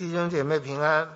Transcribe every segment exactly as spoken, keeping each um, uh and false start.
弟兄姐妹平安。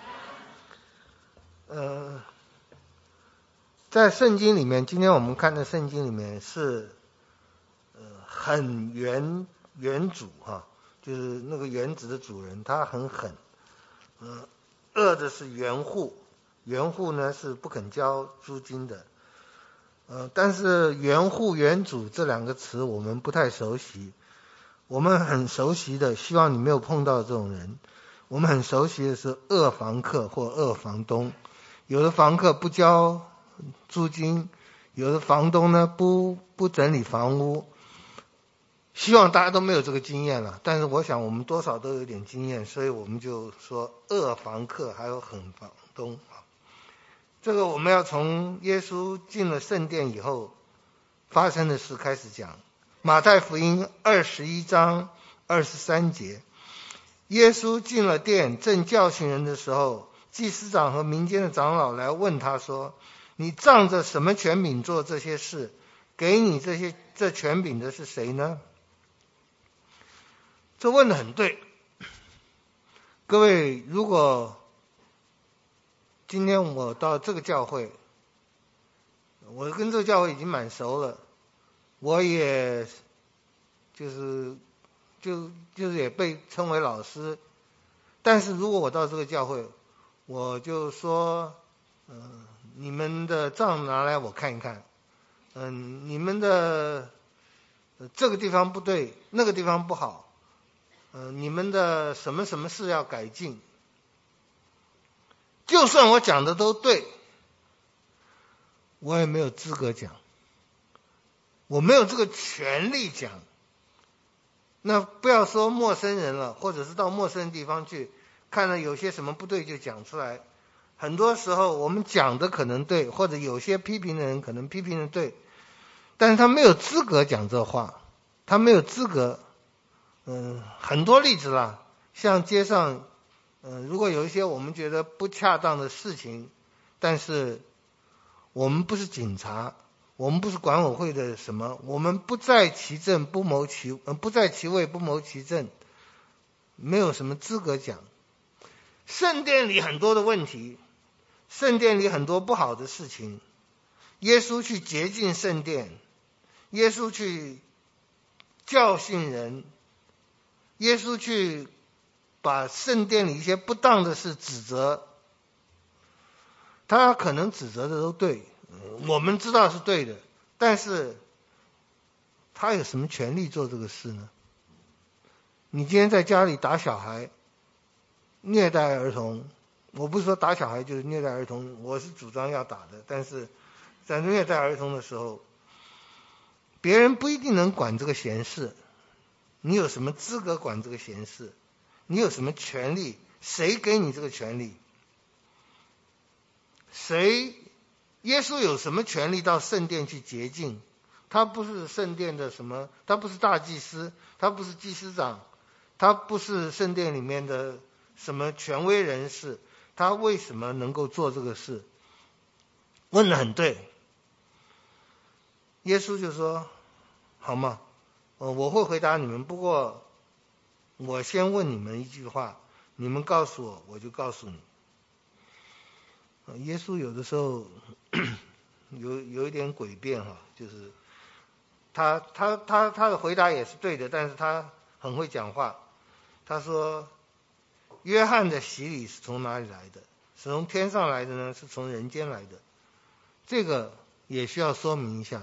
呃，在圣经里面，今天我们看的圣经里面是呃很原原主哈，就是那个原子的主人，他很狠。嗯、呃，恶的是原户，原户呢是不肯交租金的。呃，但是原户原主这两个词我们不太熟悉，我们很熟悉的，希望你没有碰到这种人。我们很熟悉的是恶房客或恶房东，有的房客不交租金，有的房东呢不不整理房屋。希望大家都没有这个经验了，但是我想我们多少都有点经验，所以我们就说恶房客还有狠房东。这个我们要从耶稣进了圣殿以后发生的事开始讲。马太福音二十一章二十三节，耶稣进了殿，正教训人的时候，祭司长和民间的长老来问他说：你仗着什么权柄做这些事？给你这些这权柄的是谁呢？这问得很对。各位，如果今天我到这个教会，我跟这个教会已经蛮熟了，我也就是就就是也被称为老师，但是如果我到这个教会，我就说，嗯、呃，你们的账拿来我看一看，嗯、呃，你们的、呃、这个地方不对，那个地方不好，嗯、呃，你们的什么什么事要改进。就算我讲的都对，我也没有资格讲，我没有这个权利讲。那不要说陌生人了，或者是到陌生地方去，看了有些什么不对就讲出来。很多时候我们讲的可能对，或者有些批评的人可能批评的对，但是他没有资格讲这话，他没有资格。嗯，很多例子啦，像街上，嗯，如果有一些我们觉得不恰当的事情，但是我们不是警察，我们不是管委会的什么，我们不在其政不谋其不在其位不谋其政，没有什么资格讲。圣殿里很多的问题，圣殿里很多不好的事情，耶稣去洁净圣殿，耶稣去教训人，耶稣去把圣殿里一些不当的事指责，他可能指责的都对，我们知道是对的，但是他有什么权利做这个事呢？你今天在家里打小孩，虐待儿童，我不是说打小孩就是虐待儿童，我是主张要打的，但是在虐待儿童的时候，别人不一定能管这个闲事，你有什么资格管这个闲事？你有什么权利？谁给你这个权利？谁？耶稣有什么权利到圣殿去洁净？他不是圣殿的什么，他不是大祭司，他不是祭司长，他不是圣殿里面的什么权威人士，他为什么能够做这个事？问得很对。耶稣就说：好吗，呃，我会回答你们，不过我先问你们一句话，你们告诉我，我就告诉你。呃、耶稣有的时候有有一点诡辩哈，就是他他他他的回答也是对的，但是他很会讲话。他说：约翰的洗礼是从哪里来的？是从天上来的呢？是从人间来的？这个也需要说明一下。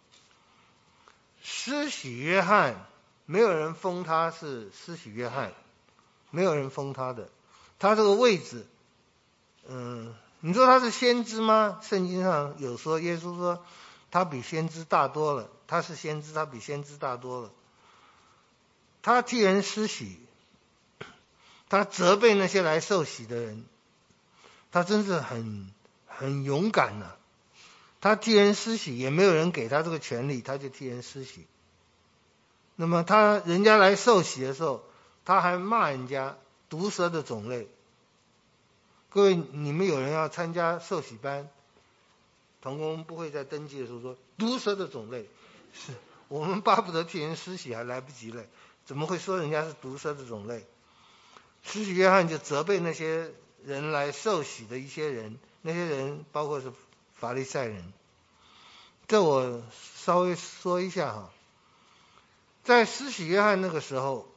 施洗约翰，没有人封他是施洗约翰，没有人封他的。他这个位置，嗯，你说他是先知吗？圣经上有说，耶稣说他比先知大多了，他是先知，他比先知大多了。他替人施洗，他责备那些来受洗的人，他真是很很勇敢呐、啊。他替人施洗，也没有人给他这个权利，他就替人施洗。那么他人家来受洗的时候，他还骂人家毒蛇的种类。各位，你们有人要参加受洗班，同工不会在登记的时候说毒蛇的种类，是我们巴不得替人施洗还来不及了，怎么会说人家是毒蛇的种类？ 施洗约翰就责备那些人来受洗的一些人，那些人包括是法利赛人。这我稍微说一下哈，在施洗约翰那个时候，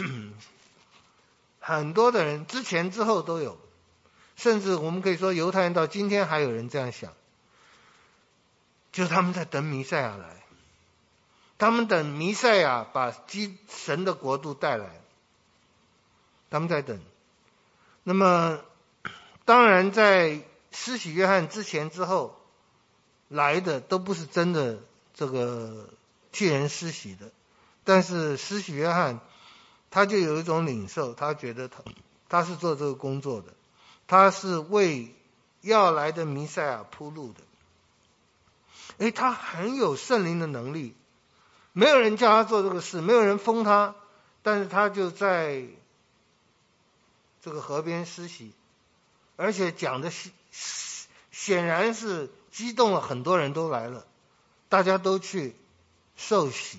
很多的人之前之后都有，甚至我们可以说犹太人到今天还有人这样想，就是他们在等弥赛亚来，他们等弥赛亚把基神的国度带来，他们在等。那么当然在施洗约翰之前之后来的都不是真的这个替人施洗的，但是施洗约翰他就有一种领受，他觉得他他是做这个工作的，他是为要来的弥赛亚铺路的。诶，他很有圣灵的能力，没有人叫他做这个事，没有人封他，但是他就在这个河边施洗，而且讲的显然是激动了很多人都来了，大家都去受洗。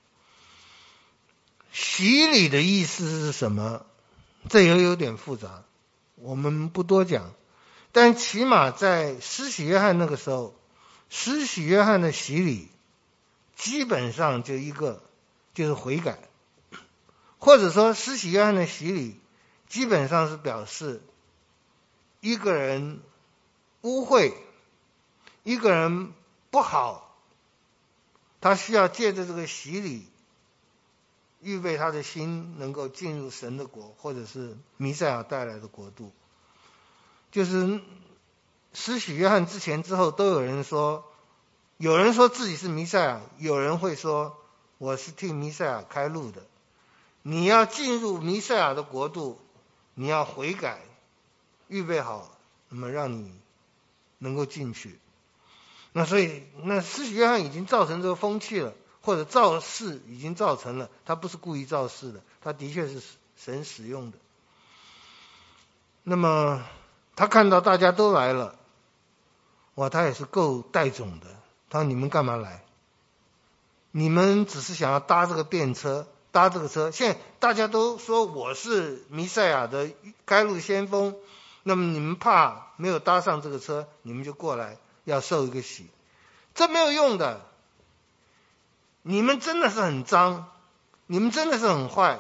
洗礼的意思是什么？这也有点复杂，我们不多讲。但起码在施洗约翰那个时候，施洗约翰的洗礼基本上就一个，就是悔改，或者说施洗约翰的洗礼基本上是表示一个人污秽，一个人不好，他需要借着这个洗礼预备他的心能够进入神的国，或者是弥赛亚带来的国度。就是施洗约翰之前之后都有人说，有人说自己是弥赛亚，有人会说我是替弥赛亚开路的。你要进入弥赛亚的国度，你要悔改，预备好，那么让你能够进去。那所以那施洗约翰已经造成这个风气了，或者造势已经造成了，他不是故意造势的，他的确是神使用的。那么他看到大家都来了，哇，他也是够带种的。他说你们干嘛来？你们只是想要搭这个便车，搭这个车。现在大家都说我是弥赛亚的开路先锋，那么你们怕没有搭上这个车，你们就过来要受一个洗，这没有用的。你们真的是很脏，你们真的是很坏。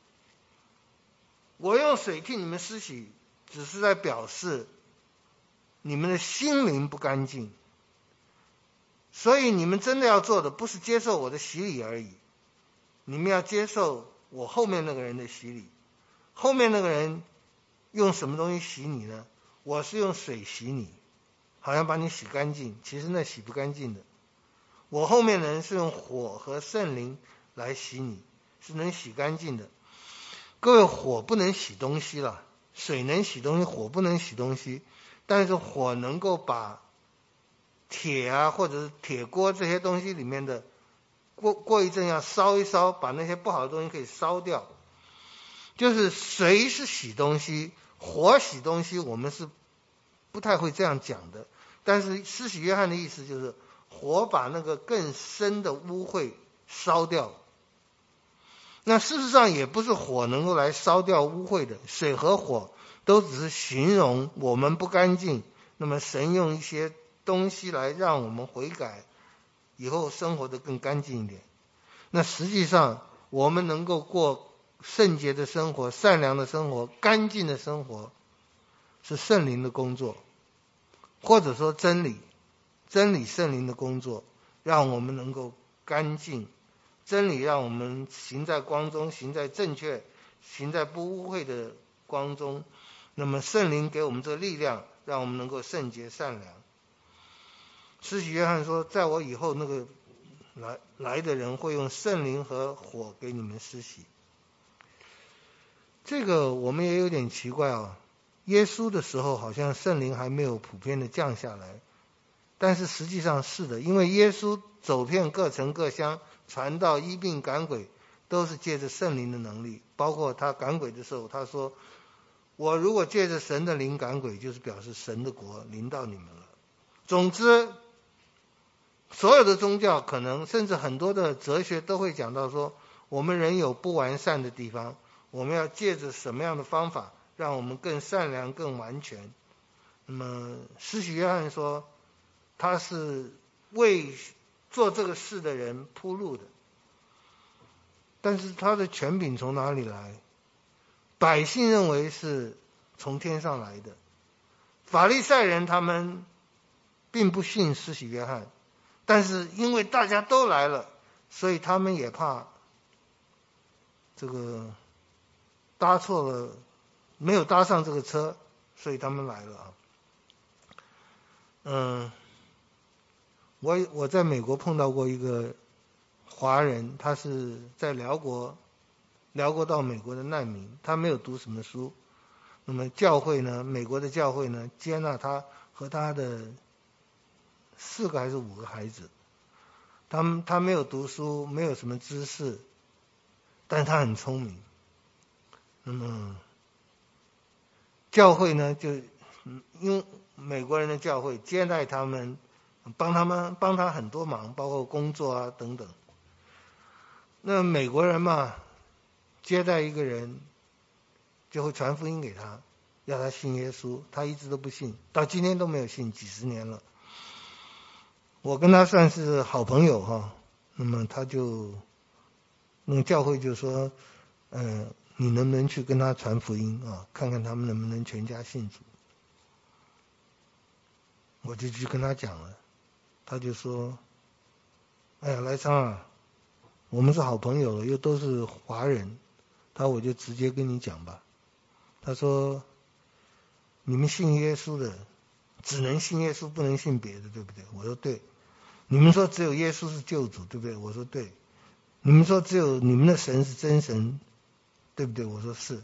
我用水替你们施洗，只是在表示你们的心灵不干净。所以你们真的要做的不是接受我的洗礼而已，你们要接受我后面那个人的洗礼。后面那个人用什么东西洗你呢？我是用水洗你，好像把你洗干净，其实那洗不干净的。我后面的人是用火和圣灵来洗你，是能洗干净的。各位，火不能洗东西了，水能洗东西，火不能洗东西，但是火能够把铁啊或者是铁锅这些东西里面的过过一阵要烧一烧，把那些不好的东西可以烧掉。就是水是洗东西，火洗东西，我们是不太会这样讲的。但是施洗约翰的意思就是火把那个更深的污秽烧掉。那事实上也不是火能够来烧掉污秽的，水和火都只是形容我们不干净，那么神用一些东西来让我们悔改，以后生活得更干净一点。那实际上我们能够过圣洁的生活，善良的生活，干净的生活，是圣灵的工作，或者说真理真理圣灵的工作，让我们能够干净。真理让我们行在光中，行在正确，行在不污秽的光中。那么圣灵给我们这个力量，让我们能够圣洁善良。施洗约翰说，在我以后那个来来的人会用圣灵和火给你们施洗。这个我们也有点奇怪啊，耶稣的时候好像圣灵还没有普遍的降下来，但是实际上是的，因为耶稣走遍各城各乡，传道医病赶鬼，都是借着圣灵的能力。包括他赶鬼的时候，他说我如果借着神的灵赶鬼，就是表示神的国临到你们了。总之所有的宗教可能甚至很多的哲学都会讲到说，我们人有不完善的地方， 我们要借着什么样的方法让我们更善良更完全。那么施洗约翰说他是为做这个事的人铺路的，但是他的权柄从哪里来？百姓认为是从天上来的，法利赛人他们并不信施洗约翰，但是因为大家都来了，所以他们也怕这个搭错了，没有搭上这个车，所以他们来了啊。嗯，我我在美国碰到过一个华人，他是在辽国，辽国到美国的难民，他没有读什么书。那么教会呢，美国的教会呢，接纳他和他的四个还是五个孩子。他们他没有读书，没有什么知识，但是他很聪明。那么教会呢，就因为美国人的教会接待他们，帮他们帮他很多忙，包括工作啊等等。那美国人嘛，接待一个人就会传福音给他，要他信耶稣，他一直都不信，到今天都没有信，几十年了。我跟他算是好朋友哈，那么他就那个教会就说，嗯、呃，你能不能去跟他传福音啊？看看他们能不能全家信主。我就去跟他讲了，他就说，哎呀，来昌啊，我们是好朋友了，又都是华人，他我就直接跟你讲吧。他说，你们信耶稣的只能信耶稣，不能信别的，对不对？我说对。你们说只有耶稣是救主，对不对？我说对。你们说只有你们的神是真神，对不对？我说是。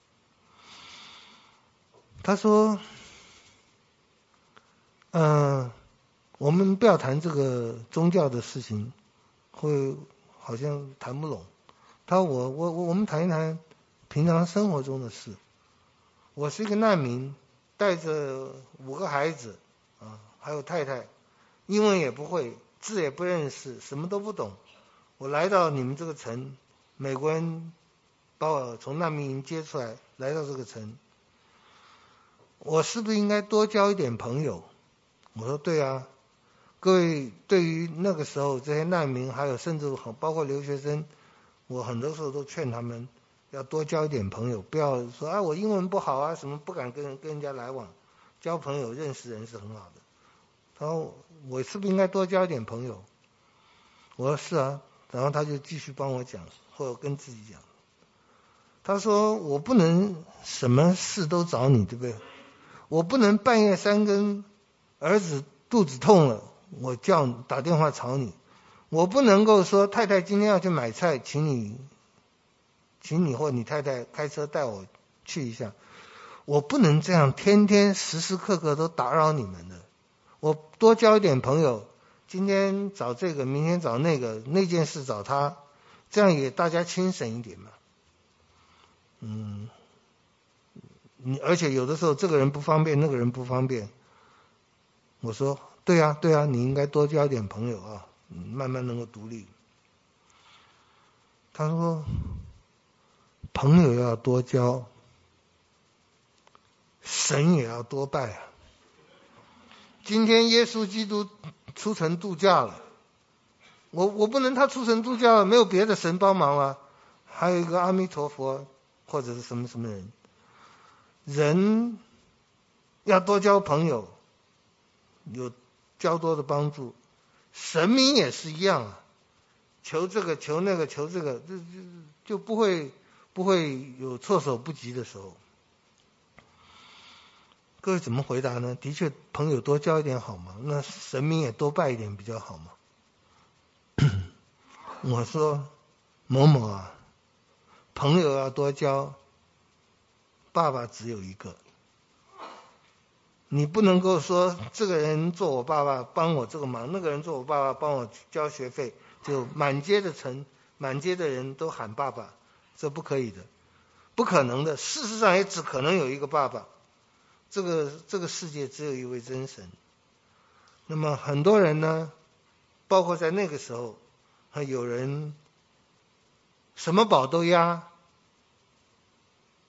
他说，嗯、呃，我们不要谈这个宗教的事情，会好像谈不拢。他说我我我我们谈一谈平常生活中的事。我是一个难民，带着五个孩子啊，还有太太，英文也不会，字也不认识，什么都不懂。我来到你们这个城，美国人把我从难民营接出来，来到这个城，我是不是应该多交一点朋友？我说对啊。各位对于那个时候这些难民，还有甚至包括留学生，我很多时候都劝他们要多交一点朋友，不要说啊我英文不好啊，什么不敢跟跟人家来往，交朋友认识人是很好的。他说我是不是应该多交一点朋友？我说是啊。然后他就继续帮我讲，或者跟自己讲。他说我不能什么事都找你，对不对？我不能半夜三更儿子肚子痛了，我叫你打电话吵你。我不能够说太太今天要去买菜，请你请你或你太太开车带我去一下。我不能这样天天时时刻刻都打扰你们的。我多交一点朋友，今天找这个，明天找那个，那件事找他，这样也大家轻省一点嘛。嗯，你而且有的时候这个人不方便，那个人不方便。我说对啊对啊，你应该多交点朋友啊，慢慢能够独立。他说朋友要多交，神也要多拜啊。今天耶稣基督出城度假了，我我不能他出城度假了，没有别的神帮忙了，还有一个阿弥陀佛或者是什么什么人。人要多交朋友，有较多的帮助。神明也是一样啊，求这个求那个求这个，就就就不会不会有措手不及的时候。各位怎么回答呢？的确，朋友多交一点好吗？那神明也多拜一点比较好吗？我说某某啊，朋友要多交，爸爸只有一个。你不能够说这个人做我爸爸帮我这个忙，那个人做我爸爸帮我交学费，就满街的城满街的人都喊爸爸，这不可以的，不可能的。事实上也只可能有一个爸爸，这个这个世界只有一位真神。那么很多人呢，包括在那个时候，有人什么宝都押，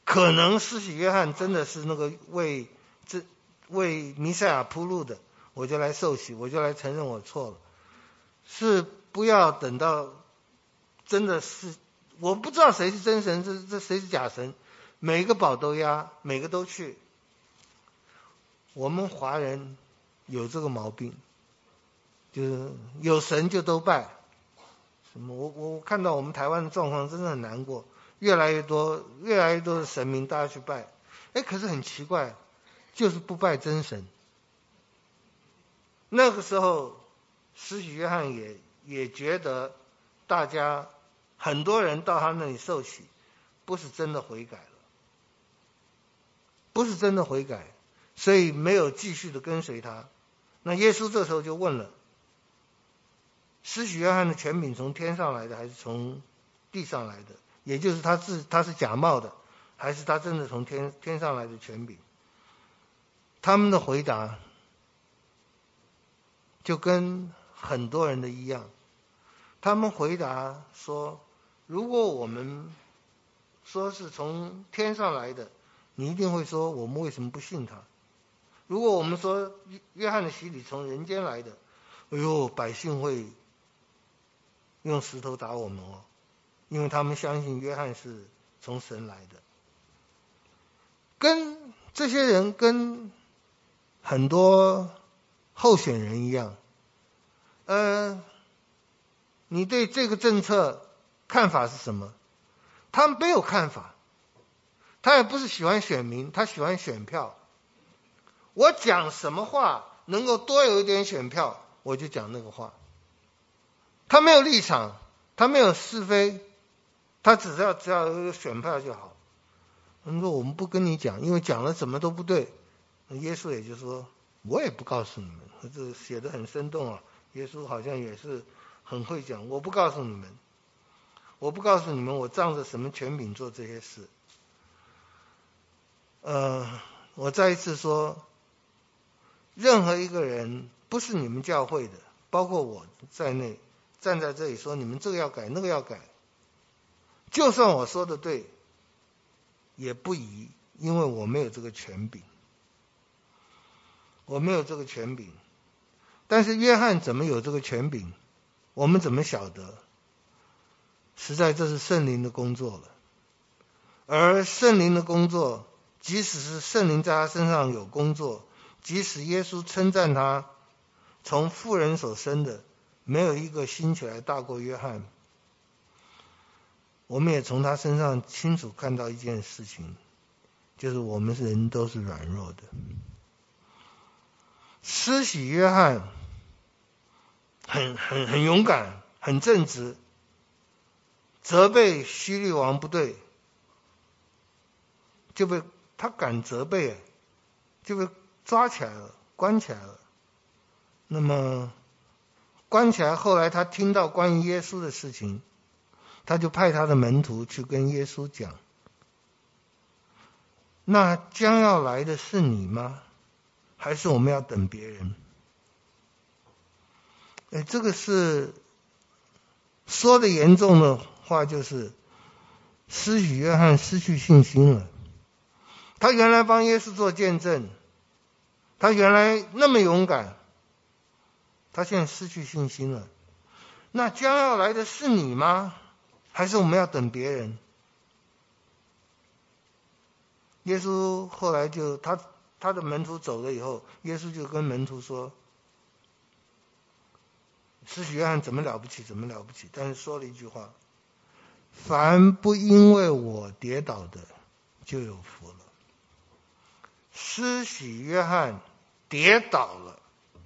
可能施洗约翰真的是那个为这为弥赛亚铺路的，我就来受洗，我就来承认我错了。是不要等到真的是，我不知道谁是真神，这这谁是假神，每个宝都压，每个都去。我们华人有这个毛病，就是有神就都拜。什么？我我看到我们台湾的状况真的很难过，越来越多越来越多的神明大家去拜，哎，可是很奇怪，就是不拜真神。那个时候，施洗约翰也也觉得大家很多人到他那里受洗，不是真的悔改了，不是真的悔改，所以没有继续的跟随他。那耶稣这时候就问了：施洗约翰的权柄从天上来的，还是从地上来的？也就是他是他是假冒的，还是他真的从天天上来的权柄？他们的回答就跟很多人的一样，他们回答说：如果我们说是从天上来的，你一定会说我们为什么不信他？如果我们说约翰的洗礼从人间来的，哎呦，百姓会用石头打我们哦，因为他们相信约翰是从神来的。跟这些人跟很多候选人一样，呃，你对这个政策看法是什么？他没有看法，他也不是喜欢选民，他喜欢选票。我讲什么话能够多有一点选票，我就讲那个话。他没有立场，他没有是非，他只要只要有一个选票就好。他说我们不跟你讲，因为讲了什么都不对。耶稣也就说，我也不告诉你们。这写得很生动啊，耶稣好像也是很会讲，我不告诉你们，我不告诉你们我仗着什么权柄做这些事。呃，我再一次说，任何一个人不是你们教会的，包括我在内，站在这里说你们这个要改那个要改，就算我说的对也不宜，因为我没有这个权柄，我没有这个权柄。但是约翰怎么有这个权柄，我们怎么晓得？实在这是圣灵的工作了。而圣灵的工作，即使是圣灵在他身上有工作，即使耶稣称赞他从妇人所生的没有一个兴起来大过约翰，我们也从他身上清楚看到一件事情，就是我们人都是软弱的。施洗约翰很很很勇敢，很正直，责备希律王不对，就被他敢责备，就被抓起来了，关起来了。那么关起来，后来他听到关于耶稣的事情，他就派他的门徒去跟耶稣讲，那将要来的是你吗？还是我们要等别人？哎，这个是说的严重的话，就是施洗约翰失去信心了。他原来帮耶稣做见证，他原来那么勇敢，他现在失去信心了。那将要来的是你吗？还是我们要等别人？耶稣后来就他他的门徒走了以后，耶稣就跟门徒说，施洗约翰怎么了不起怎么了不起，但是说了一句话，凡不因为我跌倒的就有福了。施洗约翰跌倒了，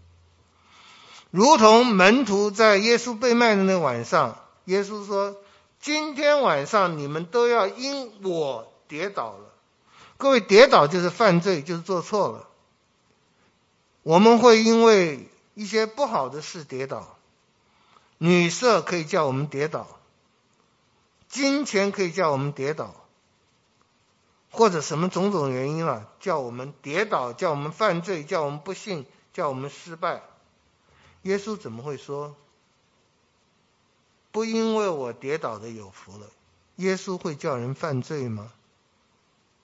如同门徒在耶稣被卖的那晚上，耶稣说，今天晚上你们都要因我跌倒了。各位，跌倒就是犯罪，就是做错了。我们会因为一些不好的事跌倒，女色可以叫我们跌倒，金钱可以叫我们跌倒，或者什么种种原因啊，叫我们跌倒，叫我们犯罪，叫我们不幸，叫我们失败。耶稣怎么会说不因为我跌倒的有福了？耶稣会叫人犯罪吗？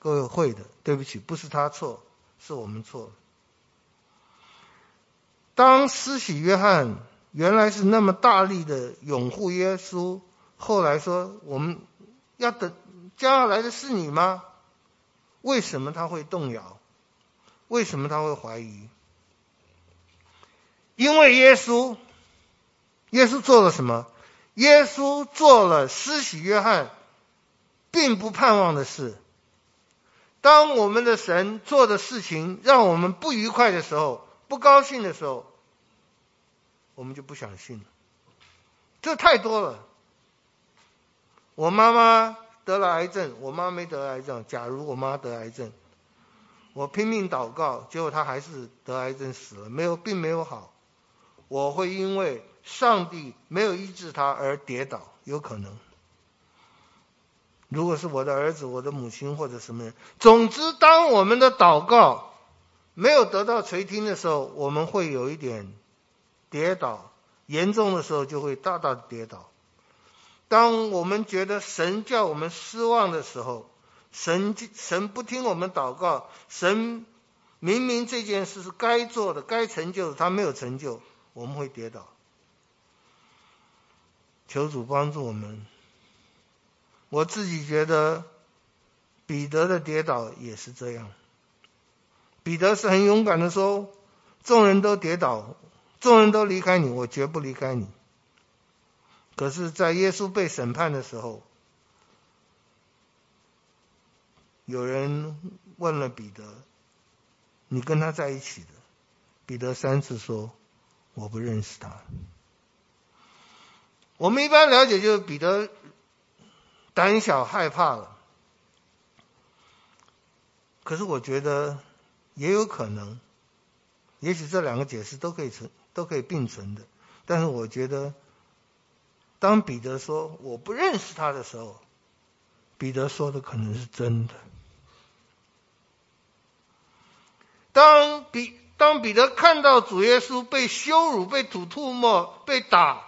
各位会的，对不起，不是他错，是我们错了。当施洗约翰原来是那么大力的拥护耶稣，后来说我们要等将要来的是你吗？为什么他会动摇？为什么他会怀疑？因为耶稣，耶稣做了什么？耶稣做了施洗约翰并不盼望的事。当我们的神做的事情让我们不愉快的时候，不高兴的时候，我们就不相信了。这太多了。我妈妈得了癌症，我妈没得癌症。假如我妈得癌症，我拼命祷告，结果她还是得癌症死了，没有，并没有好。我会因为上帝没有医治她而跌倒，有可能。如果是我的儿子、我的母亲或者什么人，总之，当我们的祷告没有得到垂听的时候，我们会有一点跌倒，严重的时候就会大大的跌倒。当我们觉得神叫我们失望的时候，神神不听我们祷告，神明明这件事是该做的、该成就的，他没有成就，我们会跌倒。求主帮助我们。我自己觉得彼得的跌倒也是这样。彼得是很勇敢的说，众人都跌倒，众人都离开你，我绝不离开你。可是在耶稣被审判的时候，有人问了彼得，你跟他在一起的？彼得三次说，我不认识他。我们一般了解就是彼得胆小害怕了。可是我觉得也有可能，也许这两个解释都可以存，都可以并存的。但是我觉得，当彼得说我不认识他的时候，彼得说的可能是真的。当彼当彼得看到主耶稣被羞辱、被吐唾沫、被打，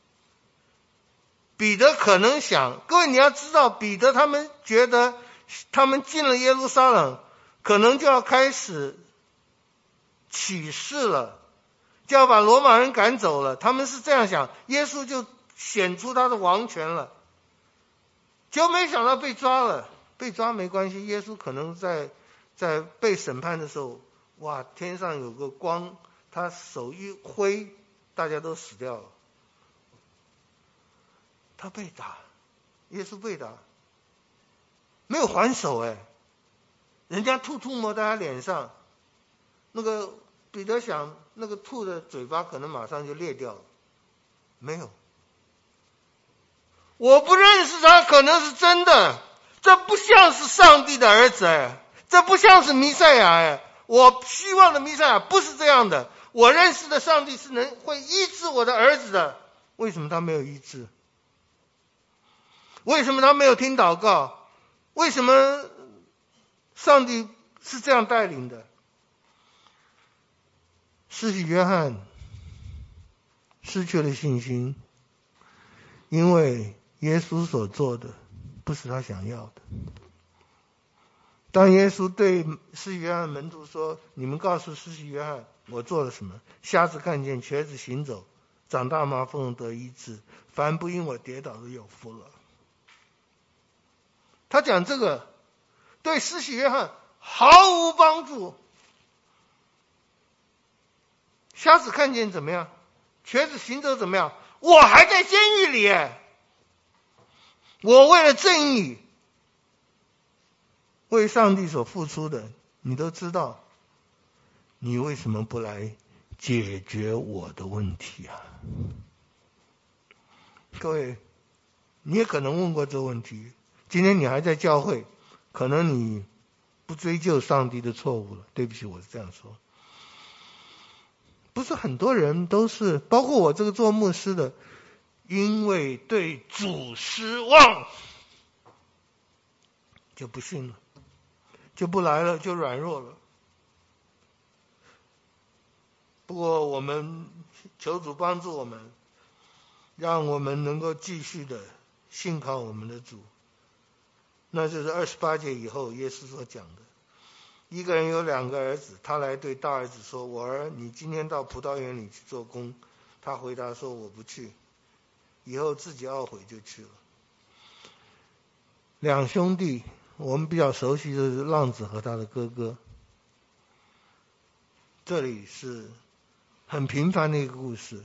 彼得可能想，各位你要知道，彼得他们觉得他们进了耶路撒冷，可能就要开始起事了，就要把罗马人赶走了。他们是这样想，耶稣就显出他的王权了。结果没想到被抓了，被抓没关系，耶稣可能在在被审判的时候，哇，天上有个光，他手一挥，大家都死掉了。他被打，耶稣被打，没有还手哎，人家吐吐沫在他脸上，那个彼得想，那个吐的嘴巴可能马上就裂掉了，没有。我不认识他，可能是真的，这不像是上帝的儿子哎，这不像是弥赛亚哎，我希望的弥赛亚不是这样的，我认识的上帝是能会医治我的儿子的，为什么他没有医治？为什么他没有听祷告？为什么上帝是这样带领的？施洗约翰失去了信心，因为耶稣所做的不是他想要的。当耶稣对施洗约翰门徒说，你们告诉施洗约翰我做了什么，瞎子看见，瘸子行走，长大麻风得医治，凡不因我跌倒的有福了。他讲这个对施洗约翰毫无帮助。瞎子看见怎么样？瘸子行走怎么样？我还在监狱里耶，我为了正义，为上帝所付出的，你都知道，你为什么不来解决我的问题啊？各位，你也可能问过这个问题，今天你还在教会，可能你不追究上帝的错误了，对不起，我是这样说。不是很多人都是，包括我这个做牧师的，因为对主失望，就不信了，就不来了，就软弱了。不过我们求主帮助我们，让我们能够继续的信靠我们的主。 那就是二十八节以后耶稣所讲的。一个人有两个儿子，他来对大儿子说：我儿，你今天到葡萄园里去做工。他回答说：我不去。以后自己懊悔就去了。两兄弟，我们比较熟悉的是浪子和他的哥哥。这里是很平凡的一个故事。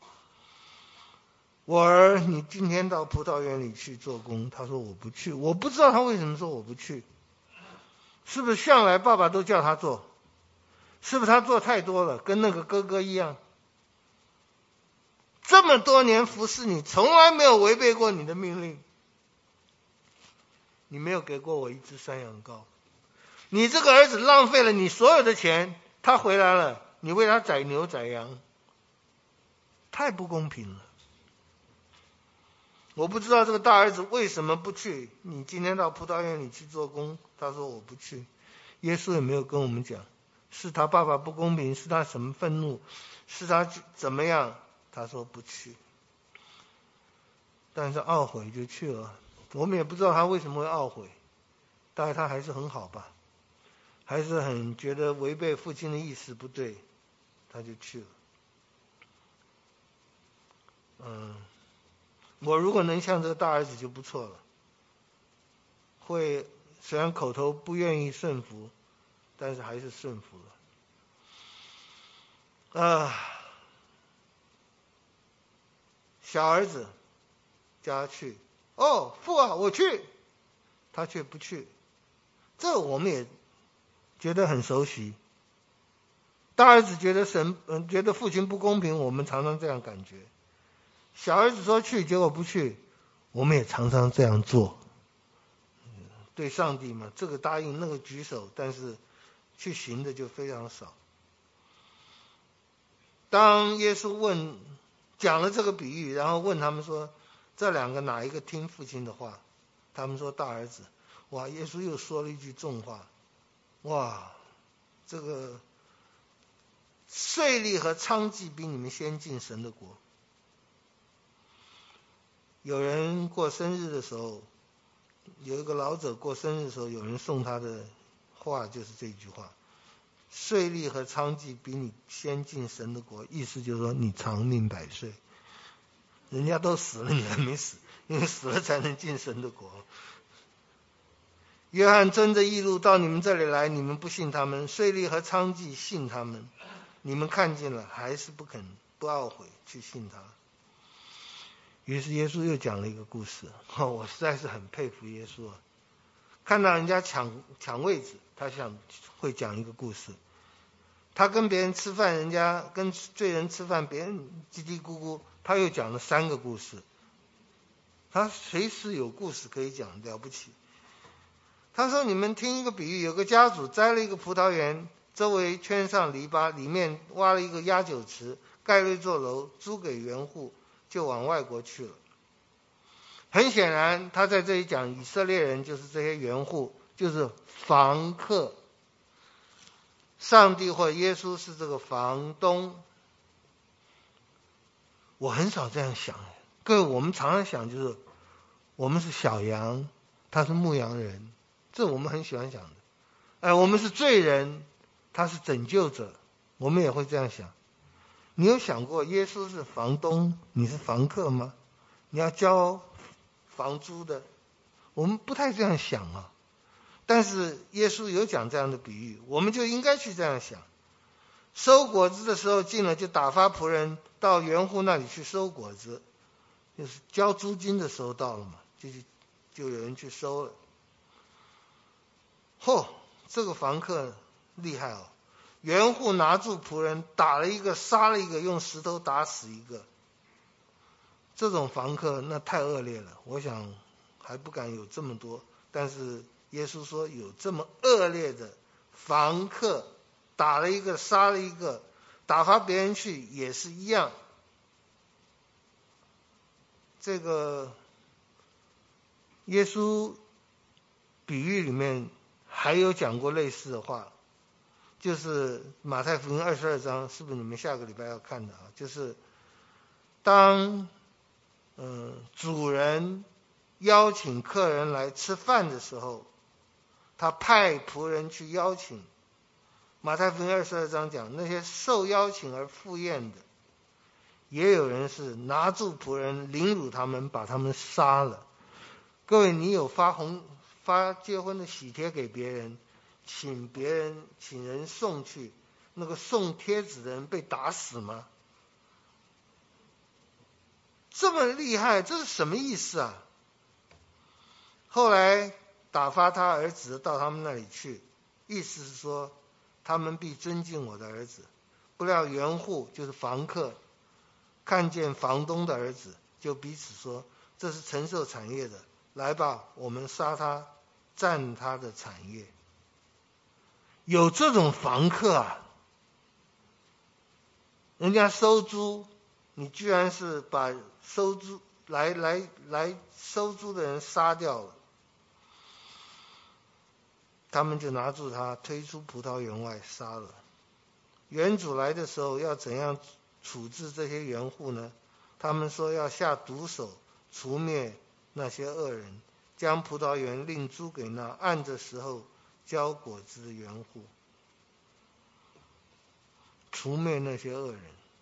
我儿，你今天到葡萄园里去做工。他说：我不去。我不知道他为什么说我不去。是不是向来爸爸都叫他做？是不是他做太多了，跟那个哥哥一样？这么多年服侍你，从来没有违背过你的命令。你没有给过我一只山羊羔。你这个儿子浪费了你所有的钱，他回来了，你为他宰牛宰羊，太不公平了。我不知道这个大儿子为什么不去。你今天到葡萄园里去做工，他说我不去。耶稣也没有跟我们讲是他爸爸不公平，是他什么愤怒，是他怎么样，他说不去。但是懊悔就去了。我们也不知道他为什么会懊悔，大概他还是很好吧，还是很觉得违背父亲的意思不对，他就去了。嗯，我如果能像这个大儿子就不错了，会虽然口头不愿意顺服，但是还是顺服了。啊，小儿子叫他去，哦，父啊，我去，他却不去。这我们也觉得很熟悉。大儿子觉得神，嗯，觉得父亲不公平，我们常常这样感觉。小儿子说去，结果不去，我们也常常这样做。对上帝嘛，这个答应，那个举手，但是去行的就非常少。当耶稣问，讲了这个比喻，然后问他们说，这两个哪一个听父亲的话？他们说大儿子。哇，耶稣又说了一句重话。哇，这个税吏和娼妓比你们先进神的国。有人过生日的时候，有一个老者过生日的时候，有人送他的话就是这句话：税吏和娼妓比你先进神的国。意思就是说你长命百岁，人家都死了，你还没死，因为死了才能进神的国。约翰遵着义路到你们这里来，你们不信他们；税吏和娼妓信他们，你们看见了还是不肯，不懊悔去信他。于是耶稣又讲了一个故事，哦，我实在是很佩服耶稣啊！看到人家抢抢位置，他想会讲一个故事。他跟别人吃饭，人家跟罪人吃饭，别人叽叽咕咕，他又讲了三个故事。他随时有故事可以讲，了不起。他说：你们听一个比喻，有个家主栽了一个葡萄园，周围圈上篱笆，里面挖了一个压酒池，盖了一座楼，租给园户，就往外国去了。很显然，他在这里讲以色列人就是这些园户，就是房客。上帝或耶稣是这个房东。我很少这样想，各位，我们常常想就是我们是小羊，他是牧羊人，这我们很喜欢想的。哎，我们是罪人，他是拯救者，我们也会这样想。你有想过耶稣是房东，你是房客吗？你要交房租的，我们不太这样想啊。但是耶稣有讲这样的比喻，我们就应该去这样想。收果子的时候近了，就打发仆人到园户那里去收果子，就是交租金的时候到了嘛，就就有人去收了。嚯，这个房客厉害哦！园户拿住仆人，打了一个，杀了一个，用石头打死一个。这种房客那太恶劣了，我想还不敢有这么多。但是耶稣说有这么恶劣的房客，打了一个，杀了一个，打发别人去也是一样。这个耶稣比喻里面还有讲过类似的话，就是马太福音二十二章，是不是你们下个礼拜要看的啊？就是当嗯、呃、主人邀请客人来吃饭的时候，他派仆人去邀请。马太福音二十二章讲，那些受邀请而赴宴的，也有人是拿住仆人，凌辱他们，把他们杀了。各位，你有发红发结婚的喜帖给别人，请别人请人送去，那个送帖子的人被打死吗？这么厉害，这是什么意思啊？后来打发他儿子到他们那里去，意思是说他们必尊敬我的儿子。不料园户就是房客看见房东的儿子，就彼此说，这是承受产业的，来吧，我们杀他，占他的产业。有这种房客啊，人家收租，你居然是把收租来来来收租的人杀掉了。他们就拿住他，推出葡萄园外杀了。园主来的时候要怎样处置这些园户呢？他们说要下毒手，除灭那些恶人，将葡萄园另租给那按着时候交果子的园户，除灭那些恶人。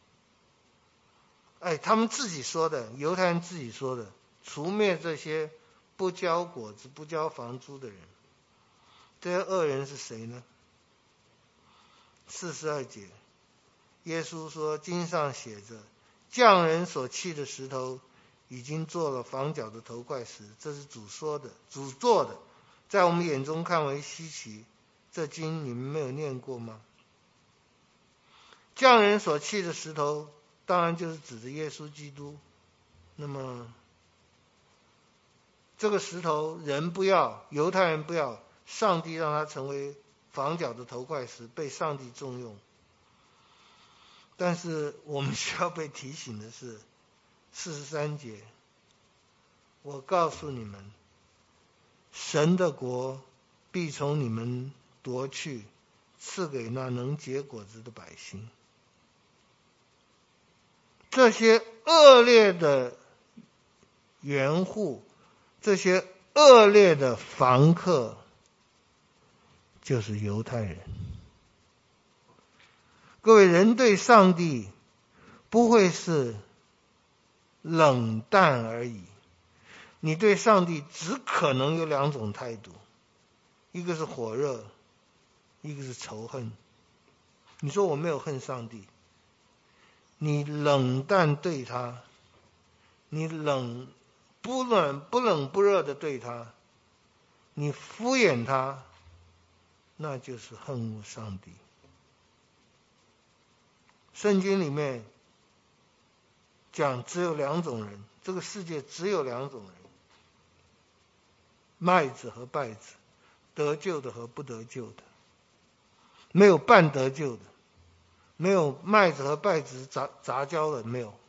哎，他们自己说的，犹太人自己说的，除灭这些不交果子、不交房租的人。这些恶人是谁呢？四十二节，耶稣说，经上写着，匠人所砌的石头已经做了房角的头块石，这是主说的，主做的，在我们眼中看为稀奇。这经你们没有念过吗？匠人所砌的石头当然就是指着耶稣基督。那么这个石头人不要，犹太人不要，上帝让它成为房角的头块石，被上帝重用。但是我们需要被提醒的是四十三节，我告诉你们，神的国必从你们夺去，赐给那能结果子的百姓。这些恶劣的园户，这些恶劣的房客，就是犹太人。各位，人对上帝不会是冷淡而已，你对上帝只可能有两种态度，一个是火热，一个是仇恨。你说我没有恨上帝，你冷淡对他，你冷不冷不冷不热的对他，你敷衍他，那就是恨恶上帝。圣经里面讲只有两种人，这个世界只有两种人，麦子和稗子，得救的和不得救的，没有半得救的，没有麦子和稗子杂杂交的，没有。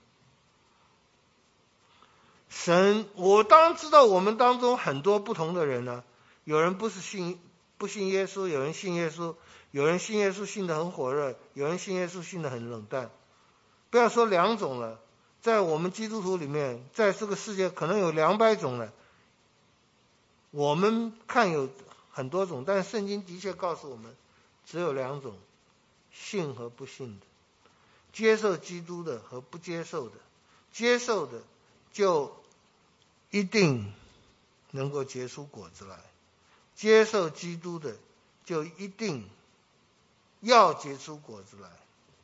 神，我当然知道我们当中很多不同的人呢、啊，有人不是信不信耶稣，有人信耶稣，有人信耶稣信得很火热，有人信耶稣信得很冷淡。不要说两种了，在我们基督徒里面，在这个世界可能有两百种了。我们看有很多种，但圣经的确告诉我们，只有两种，信和不信的，接受基督的和不接受的。接受的就一定能够结出果子来，接受基督的就一定要结出果子来。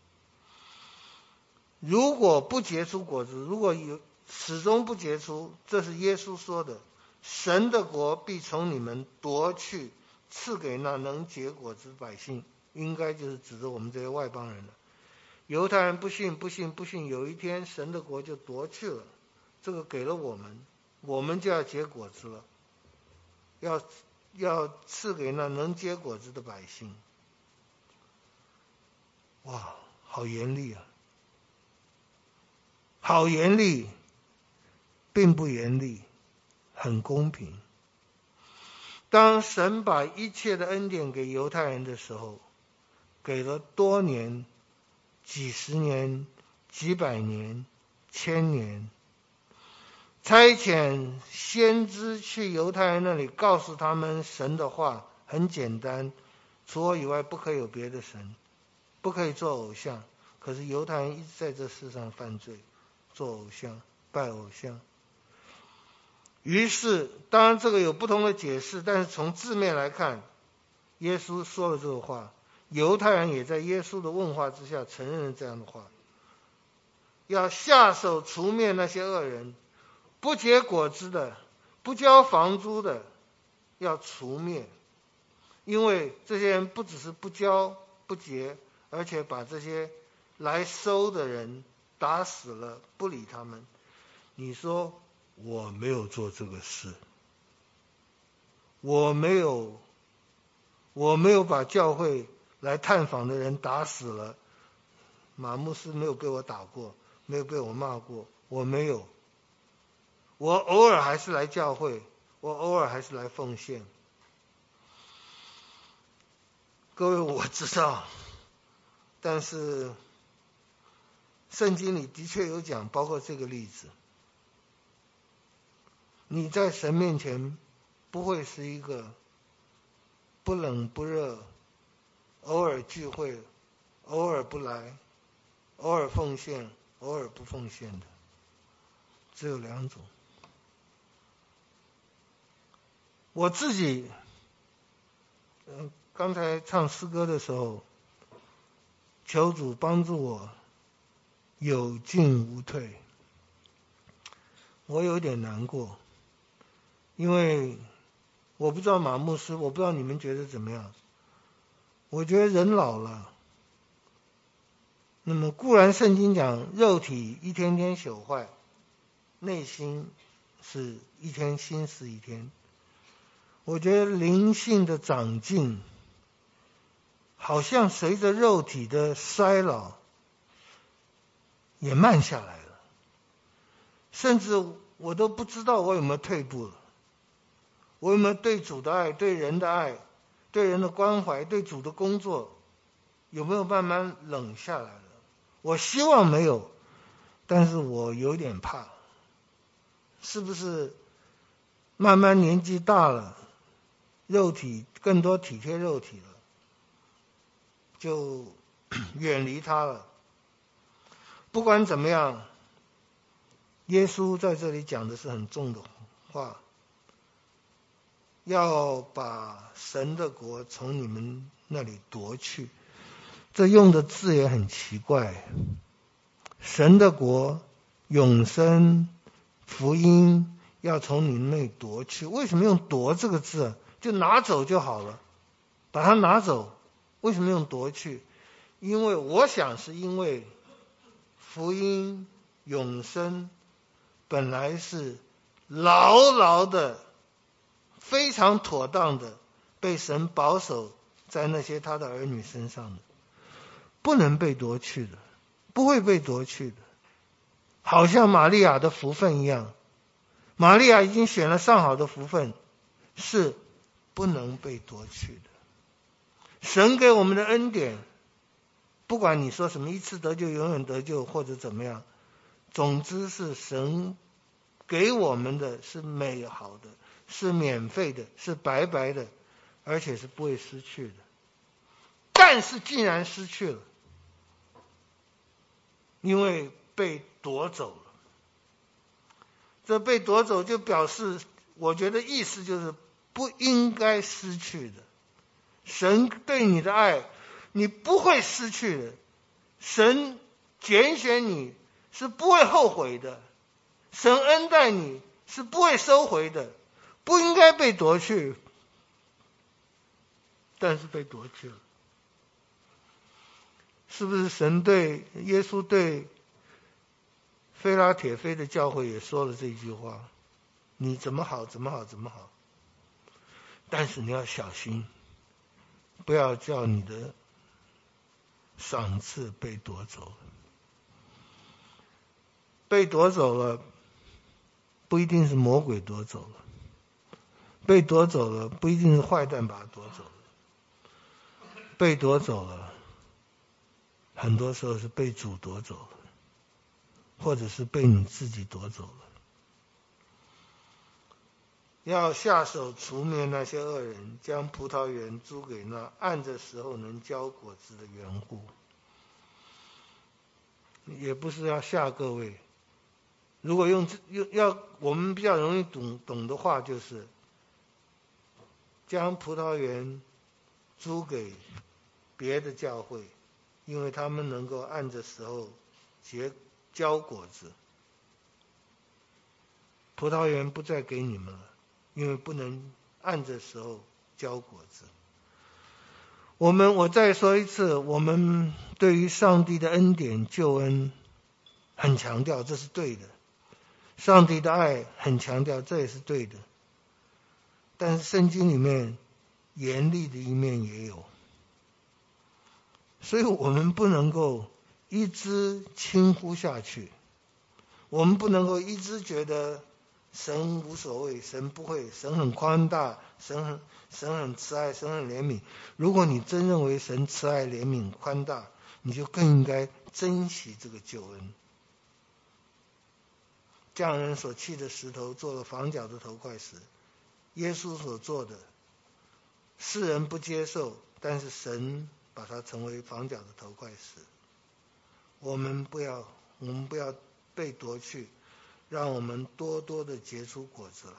如果不结出果子，如果有始终不结出，这是耶稣说的，神的国必从你们夺去，赐给那能结果子的百姓，应该就是指着我们这些外邦人了。犹太人不信不信不信，有一天神的国就夺去了，这个给了我们，我们就要结果子了，要要赐给那能结果子的百姓。哇，好严厉啊！好严厉，并不严厉，很公平。当神把一切的恩典给犹太人的时候，给了多年、几十年、几百年、千年。 差遣先知去犹太人那里，告诉他们神的话很简单，除我以外不可以有别的神，不可以做偶像。可是犹太人一直在这世上犯罪，做偶像，拜偶像。于是当然这个有不同的解释，但是从字面来看，耶稣说了这个话，犹太人也在耶稣的问话之下承认了这样的话，要下手除灭那些恶人，不结果子的，不交房租的，要除灭。因为这些人不只是不交不结，而且把这些来收的人打死了，不理他们。你说我没有做这个事，我没有我没有把教会来探访的人打死了，马牧师没有被我打过，没有被我骂过，我没有。我偶尔还是来教会，我偶尔还是来奉献。各位，我知道，但是圣经里的确有讲，包括这个例子，你在神面前不会是一个不冷不热，偶尔聚会，偶尔不来，偶尔奉献，偶尔不奉献的，只有两种。我自己，嗯，刚才唱诗歌的时候，求主帮助我有进无退。我有点难过，因为我不知道马牧师，我不知道你们觉得怎么样。我觉得人老了，那么固然圣经讲肉体一天天朽坏，内心是一天新似一天。我觉得灵性的长进好像随着肉体的衰老也慢下来了，甚至我都不知道我有没有退步了，我有没有对主的爱，对人的爱，对人的关怀，对主的工作有没有慢慢冷下来了。我希望没有，但是我有点怕，是不是慢慢年纪大了，肉体更多体贴肉体了，就远离他了。不管怎么样，耶稣在这里讲的是很重的话，要把神的国从你们那里夺去。这用的字也很奇怪，神的国、永生、福音要从你们那里夺去，为什么用夺这个字？就拿走就好了，把它拿走，为什么用夺去？因为我想是因为福音永生本来是牢牢的非常妥当的被神保守在那些他的儿女身上的，不能被夺去的，不会被夺去的。好像玛利亚的福分一样，玛利亚已经选了上好的福分，是不能被夺去的。神给我们的恩典，不管你说什么一次得救永远得救或者怎么样，总之是神给我们的是美好的，是免费的，是白白的，而且是不会失去的。但是既然失去了，因为被夺走了，这被夺走就表示，我觉得意思就是不应该失去的。神对你的爱你不会失去的，神拣选你是不会后悔的，神恩待你是不会收回的，不应该被夺去，但是被夺去了。是不是神对耶稣对菲拉铁菲的教会也说了这句话，你怎么好怎么好怎么好，但是你要小心，不要叫你的赏赐被夺走了。被夺走了不一定是魔鬼夺走了，被夺走了不一定是坏蛋把它夺走了，被夺走了很多时候是被主夺走了，或者是被你自己夺走了。 要下手除灭那些恶人，将葡萄园租给那按着时候能交果子的园户。也不是要吓各位，如果用用要我们比较容易懂懂的话，就是将葡萄园租给别的教会，因为他们能够按着时候结交果子。葡萄园不再给你们了，因为不能按着时候交果子。我们我再说一次，我们对于上帝的恩典救恩很强调，这是对的。上帝的爱很强调，这也是对的。但是圣经里面严厉的一面也有，所以我们不能够一直轻忽下去，我们不能够一直觉得神无所谓，神不会，神很宽大，神很神很慈爱，神很怜悯。如果你真认为神慈爱、怜悯、宽大，你就更应该珍惜这个救恩。匠人所砌的石头做了房角的头块石，耶稣所做的，世人不接受，但是神把它成为房角的头块石。我们不要，我们不要被夺去，让我们多多的结出果子来。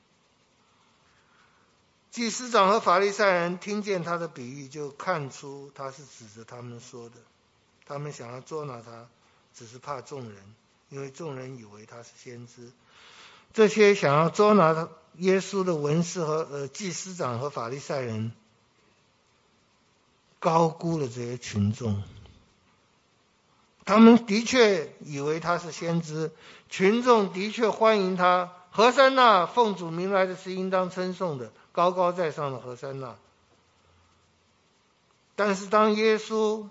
祭司长和法利赛人听见他的比喻，就看出他是指着他们说的。他们想要捉拿他，只是怕众人，因为众人以为他是先知。这些想要捉拿他耶稣的文士和呃祭司长和法利赛人，高估了这些群众。他们的确以为他是先知，群众的确欢迎他。和散那，奉主名来的是应当称颂的，高高在上的和散那。但是当耶稣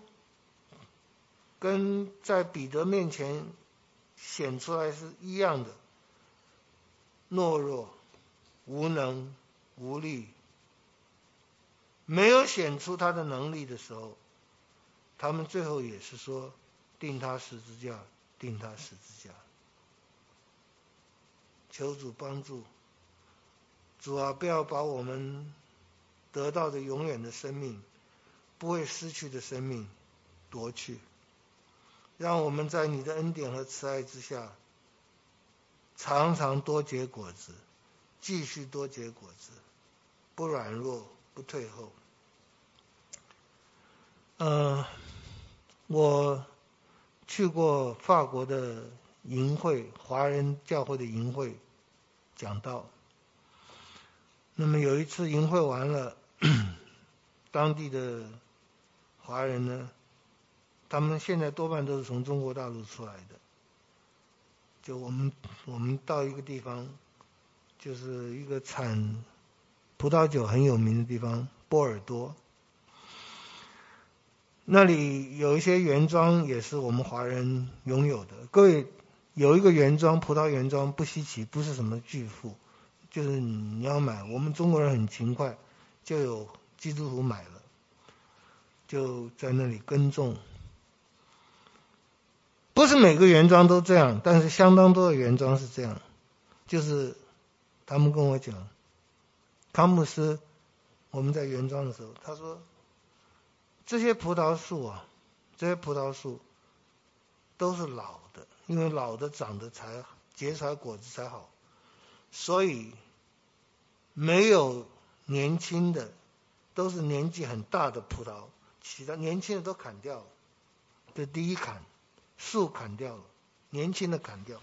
跟在彼得面前显出来是一样的，懦弱、无能、无力，没有显出他的能力的时候，他们最后也是说钉他十字架，钉他十字架。求主帮助，主啊，不要把我们得到的永远的生命，不会失去的生命夺去，让我们在你的恩典和慈爱之下，常常多结果子，继续多结果子，不软弱，不退后。呃，我去过法国的营会，华人教会的营会讲道。那么有一次营会完了，当地的华人呢，他们现在多半都是从中国大陆出来的。就我们我们到一个地方，就是一个产葡萄酒很有名的地方，波尔多。那里有一些园庄也是我们华人拥有的。各位，有一个园庄，葡萄园庄不稀奇，不是什么巨富，就是你要买，我们中国人很勤快，就有基督徒买了，就在那里耕种。不是每个园庄都这样，但是相当多的园庄是这样。就是他们跟我讲，康姆斯，我们在园庄的时候，他说这些葡萄树啊，这些葡萄树都是老的，因为老的长得才结出来果子才好，所以没有年轻的，都是年纪很大的葡萄，其他年轻的都砍掉了。这第一砍，树砍掉了，年轻的砍掉。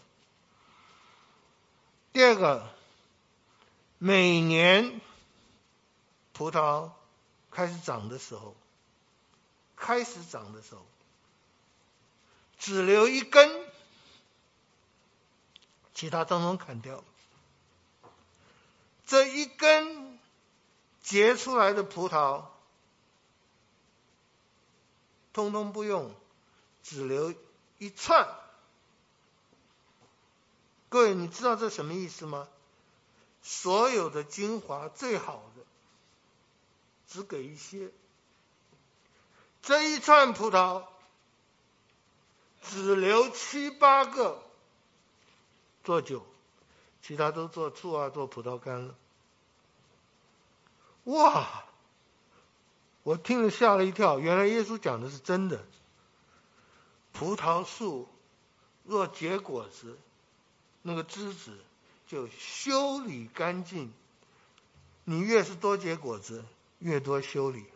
第二个，每年葡萄开始长的时候，开始长的时候，只留一根，其他通通砍掉。这一根结出来的葡萄，通通不用，只留一串。各位，你知道这什么意思吗？所有的精华最好的，只给一些。这一串葡萄只留七八个做酒，其他都做醋啊，做葡萄干了。 哇！我听了吓了一跳，原来耶稣讲的是真的。葡萄树若结果子，那个枝子就修理干净。你越是多结果子，越多修理。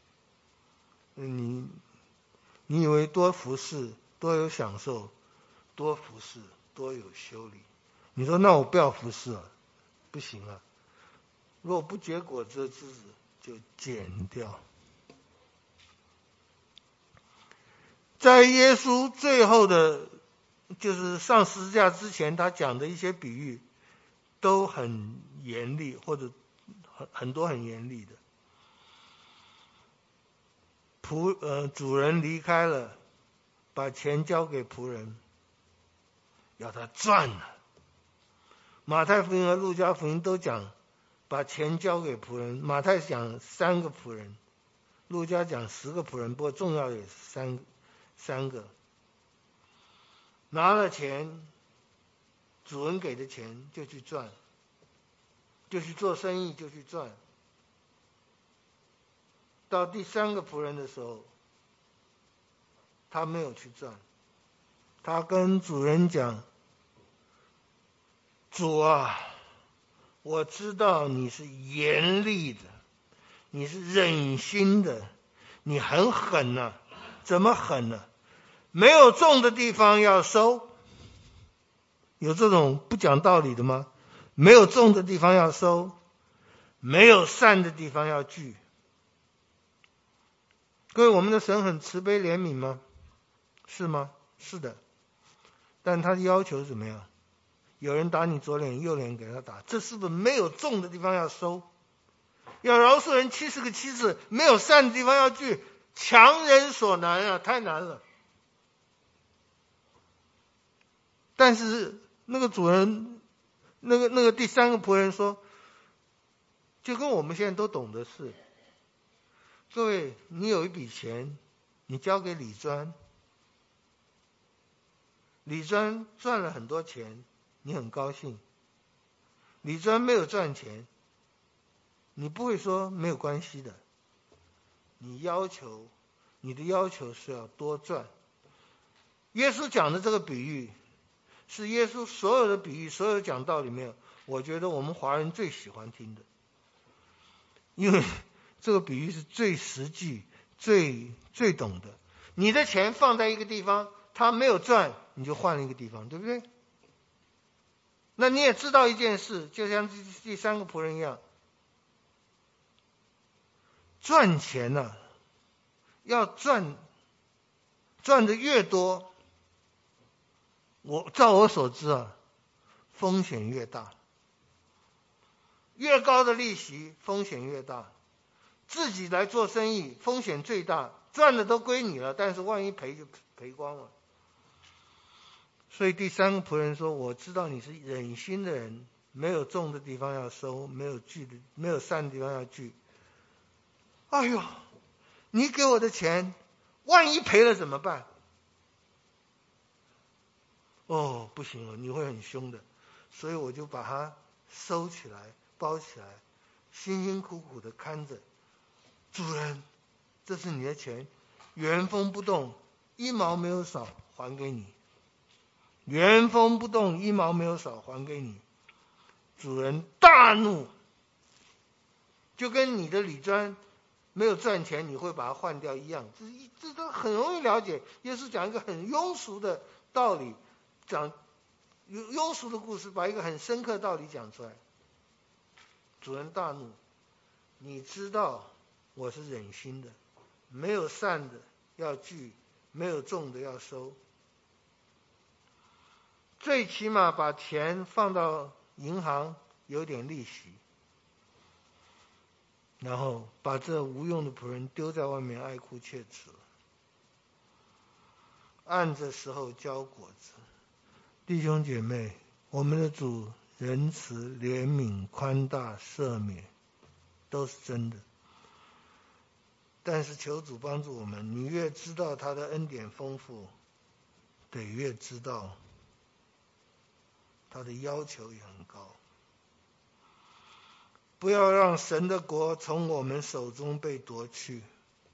你你以为多服侍，多有享受，多服侍，多有修理。你说那我不要服侍了，不行啊！如果不结果子的枝子就剪掉。在耶稣最后的，就是上十字架之前，他讲的一些比喻都很严厉，或者很很多很严厉的。仆呃主人离开了，把钱交给仆人，要他赚了。马太福音和路加福音都讲把钱交给仆人，马太讲三个仆人，路加讲十个仆人，不过重要的也是三个。三个拿了钱，主人给的钱就去赚，就去做生意，就去赚。到第三个仆人的时候，他没有去赚，他跟主人讲：“主啊，我知道你是严厉的，你是忍心的，你很狠呐、啊，怎么狠呢、啊？没有种的地方要收。”有这种不讲道理的吗？没有种的地方要收，没有善的地方要聚。各位，我们的神很慈悲怜悯吗？是吗？是的。但他的要求是怎么样？有人打你左脸右脸给他打，这是不是没有种的地方要收？要饶恕人七十个七次，没有善的地方要聚，强人所难啊，太难了。但是那个主人，那个那个第三个仆人说，就跟我们现在都懂的是，各位，你有一笔钱，你交给李专，李专赚了很多钱，你很高兴；李专没有赚钱，你不会说没有关系的。你要求，你的要求是要多赚。耶稣讲的这个比喻，是耶稣所有的比喻，所有讲道里面，我觉得我们华人最喜欢听的，因为这个比喻是最实际、最最懂的。你的钱放在一个地方，他没有赚，你就换了一个地方，对不对？那你也知道一件事，就像第三个仆人一样，赚钱呢、啊，要赚赚的越多，我照我所知啊，风险越大。越高的利息风险越大，自己来做生意风险最大，赚的都归你了，但是万一赔就赔光了。所以第三个仆人说，我知道你是忍心的人，没有种的地方要收，没有聚的没有散的地方要聚。哎呦，你给我的钱万一赔了怎么办？哦，不行了，你会很凶的，所以我就把它收起来包起来，辛辛苦苦的看着。主人，这是你的钱，原封不动，一毛没有少还给你，原封不动，一毛没有少还给你。主人大怒，就跟你的李专没有赚钱，你会把它换掉一样，这这都很容易了解。耶稣讲一个很庸俗的道理，讲庸俗的故事，把一个很深刻的道理讲出来。主人大怒，你知道我是忍心的，没有善的要聚，没有种的要收。最起码把钱放到银行有点利息，然后把这无用的仆人丢在外面爱哭切齿了。按着时候交果子。弟兄姐妹，我们的主仁慈、怜悯、宽大、赦免都是真的，但是求主帮助我们，你越知道他的恩典丰富，得越知道他的要求也很高。 不要让神的国从我们手中被夺去，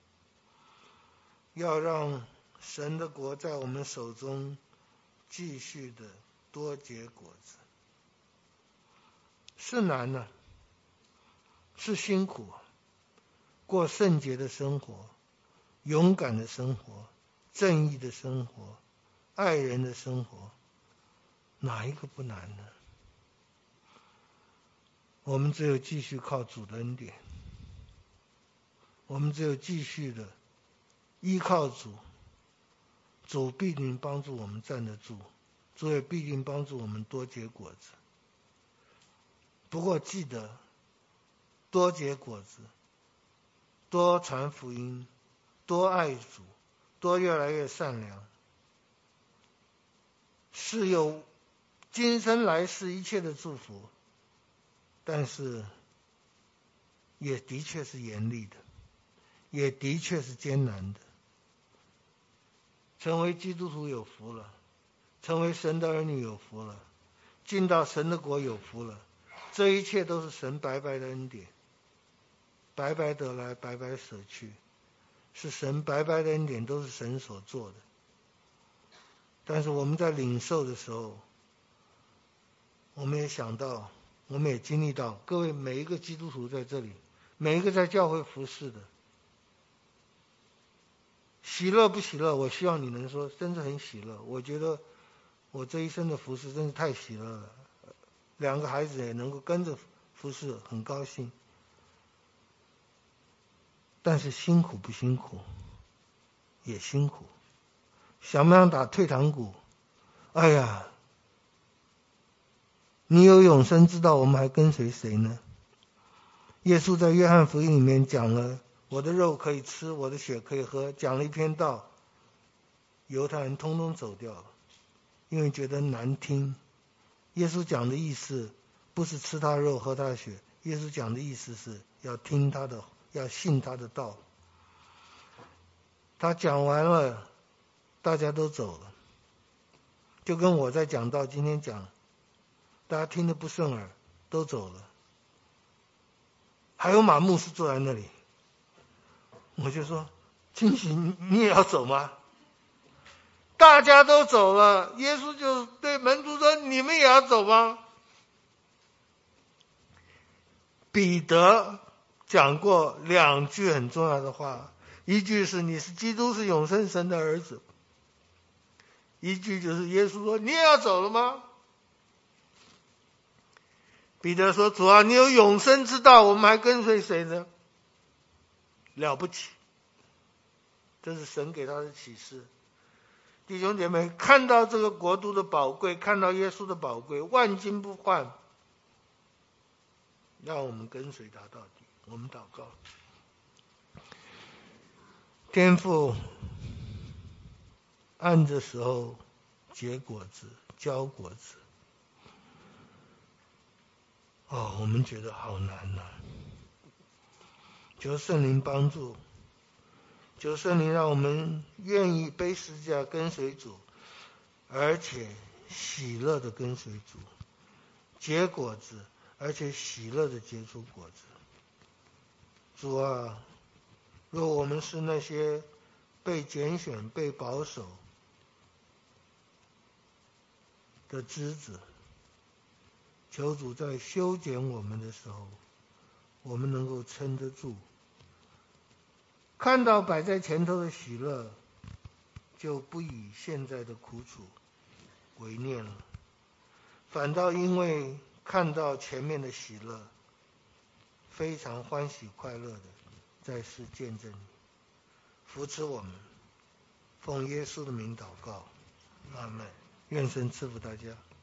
要让神的国在我们手中继续的多结果子。是难呢、啊，是辛苦，过圣洁的生活，勇敢的生活，正义的生活，爱人的生活，哪一个不难呢？我们只有继续靠主的恩典，我们只有继续的依靠主，主必定帮助我们站得住，主也必定帮助我们多结果子。不过记得，多结果子，多传福音，多爱主，多越来越善良，是有今生来世一切的祝福，但是也的确是严厉的，也的确是艰难的。成为基督徒有福了，成为神的儿女有福了，进到神的国有福了，这一切都是神白白的恩典，白白得来，白白舍去，是神白白的恩典，都是神所做的。但是我们在领受的时候，我们也想到，我们也经历到，各位每一个基督徒在这里，每一个在教会服侍的，喜乐不喜乐？我希望你能说，真是很喜乐。我觉得我这一生的服侍真是太喜乐了，两个孩子也能够跟着服侍，很高兴。但是辛苦不辛苦？也辛苦。想不想打退堂鼓？哎呀，你有永生之道，我们还跟随谁呢？耶稣在约翰福音里面讲了，我的肉可以吃，我的血可以喝，讲了一篇道，犹太人通通走掉了，因为觉得难听。耶稣讲的意思不是吃他肉喝他血，耶稣讲的意思是要听他的，要信他的道。他讲完了，大家都走了，就跟我在讲道，今天讲，大家听得不顺耳，都走了。还有马牧师坐在那里，我就说：清醒，你也要走吗？大家都走了，耶稣就对门徒说：你们也要走吗？彼得讲过两句很重要的话，一句是你是基督，是永生神的儿子，一句就是耶稣说：你也要走了吗？彼得说：主啊，你有永生之道，我们还跟随谁呢？了不起，这是神给他的启示。弟兄姐妹，看到这个国度的宝贵，看到耶稣的宝贵，万金不换，让我们跟随他到底。我们祷告。天父，按着时候结果子，交果子。哦，我们觉得好难呐、啊！求圣灵帮助，求圣灵让我们愿意背十字架跟随主，而且喜乐的跟随主，结果子，而且喜乐的结出果子。主啊，若我们是那些被拣选、被保守的枝子，求主在修剪我们的时候，我们能够撑得住，看到摆在前头的喜乐，就不以现在的苦楚为念了，反倒因为看到前面的喜乐，非常欢喜快乐的在世见证你。扶持我们，奉耶稣的名祷告，阿们。愿神赐福大家。